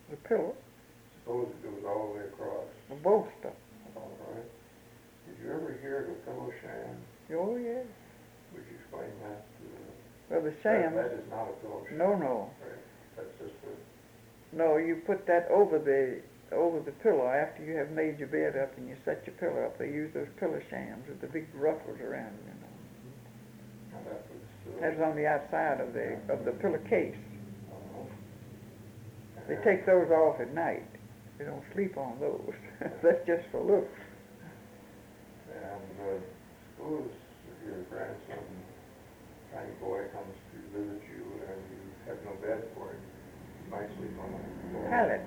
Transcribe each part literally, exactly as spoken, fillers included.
The pillow? Suppose it goes all the way across. The bolster. All right. Did you ever hear of a pillow sham? Oh, yes. Would you explain that? Well, the sham... That, that is not a pillow sham. No, no. Right. That's just a... No, you put that over the over the pillow after you have made your bed up and you set your pillow up. They use those pillow shams with the big ruffles around them, you know. Now that was... Uh, That's on the outside of the of the pillow case. uh, They take those off at night. They don't sleep on those. That's just for looks. And uh, suppose your grandson, tiny boy, comes to visit you and you have no bed for him. You might sleep on the floor. Pallet.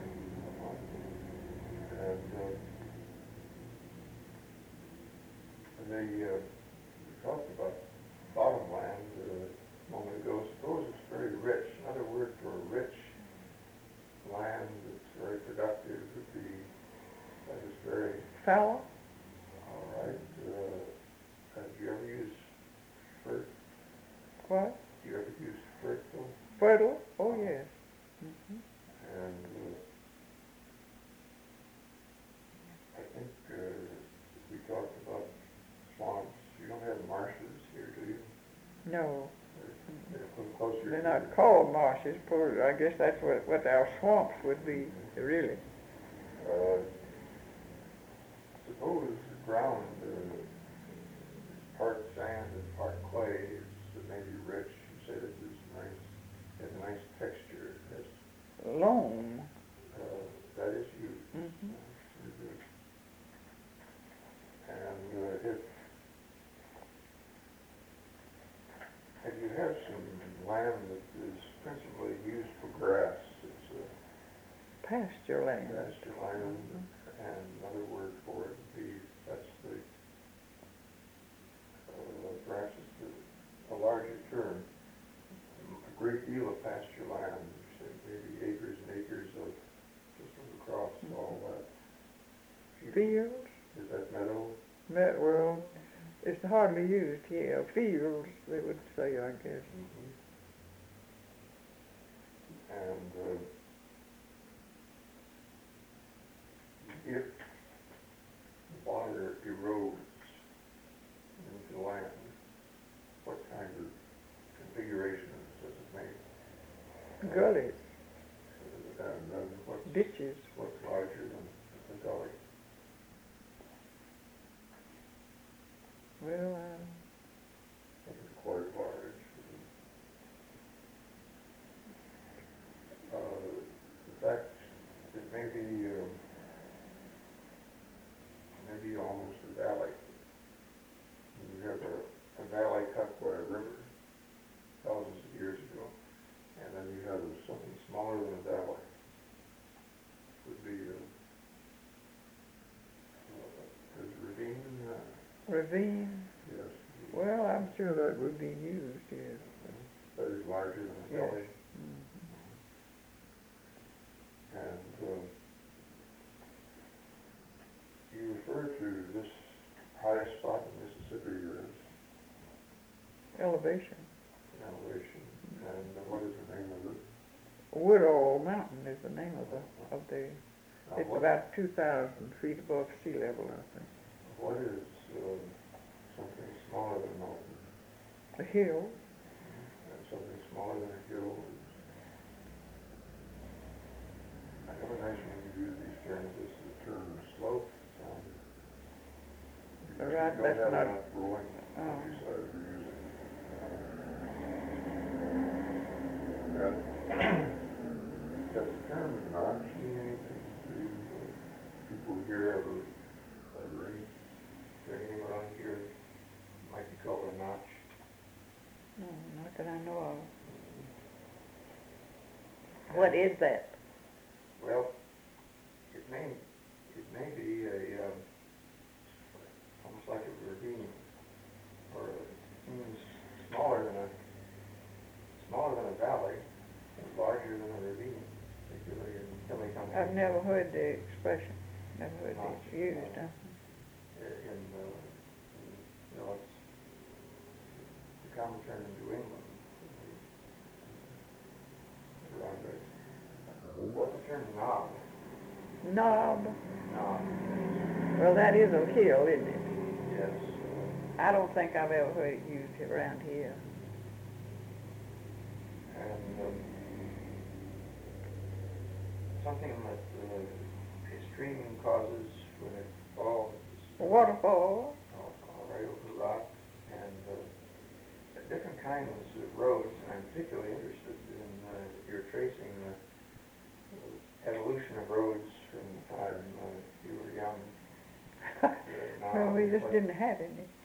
And uh, they uh, we talked about bottomland uh, a moment ago. Suppose it's very rich. Another word for rich land that's very productive would be that is very Fallow? all right. Uh, have you ever used fert? What? Do you ever use fertile? Fertile? Oh, yes. Mm-hmm. And uh, I think uh, we talked about swamps. You don't have marshes here, do you? No. They're, they're a little closer. They're to not the- called marshes. For, I guess that's what, what our swamps would be, really. Uh, suppose the ground uh, is part sand and part clay. It's maybe rich. You say that it's nice, has a nice texture. It has, Loam. uh, that is used. Mm-hmm. And uh, if if you have some land that is principally used for grass, it's a Pasture land. pasture land, and another word for it would be, that's the, uh, perhaps it's the, a larger term, a great deal of pasture land, say maybe acres and acres of, just across Mm-hmm. all that. Fields? Is that meadow? Met, well, it's hardly used here. Fields, they would say, I guess. Mm-hmm. And uh, if water erodes into land, what kind of configuration does it make? Gullies, Uh, and then what's, ditches. what's larger than a gully? Well, uh, I think it's quite large. Uh, in fact, it may be, um, maybe almost a valley. You have a, a valley cut by a river thousands of years ago, and then you have something smaller than a valley. Would be a, uh, is ravine, uh, ravine. yes. Well, I'm sure that would be used, yes. That is larger than a Yes. valley. Mm-hmm. And uh, you refer to this high spot in Mississippi as Elevation. elevation, and what is the name of it? Woodall Mountain is the name of the, of the, Now, it's what, about two thousand feet above sea level, I think. what is uh, something smaller than a mountain, A hill. and something smaller than a hill? Is, I never nice when you use these terms. This is the term slope. Um, you Right, don't that's have not- enough rolling Oh. countryside you're using. And does the term notch mean anything to uh, people here of a, a ring? Is there anything around here that might be called a notch? No, not that I know of. What is that? Well, it may, it may be a, um, almost like a ravine, or a, means smaller than a, smaller than a valley, and larger than a ravine, particularly in hilly country. I've never heard the expression, never heard Notch. it used. Huh? In, uh, in, you know, it's the common term in New England. Around it. What's the term knob. Knob. Knob. Well, that is a hill, isn't it? Yes. I don't think I've ever heard it used around here. And um, something that uh, a stream causes when it falls. A waterfall. All, all right over the rock. And uh, different kinds of roads. And I'm particularly interested in uh, you're tracing the uh, evolution of roads from the time uh, you were young. Well, we just didn't have any.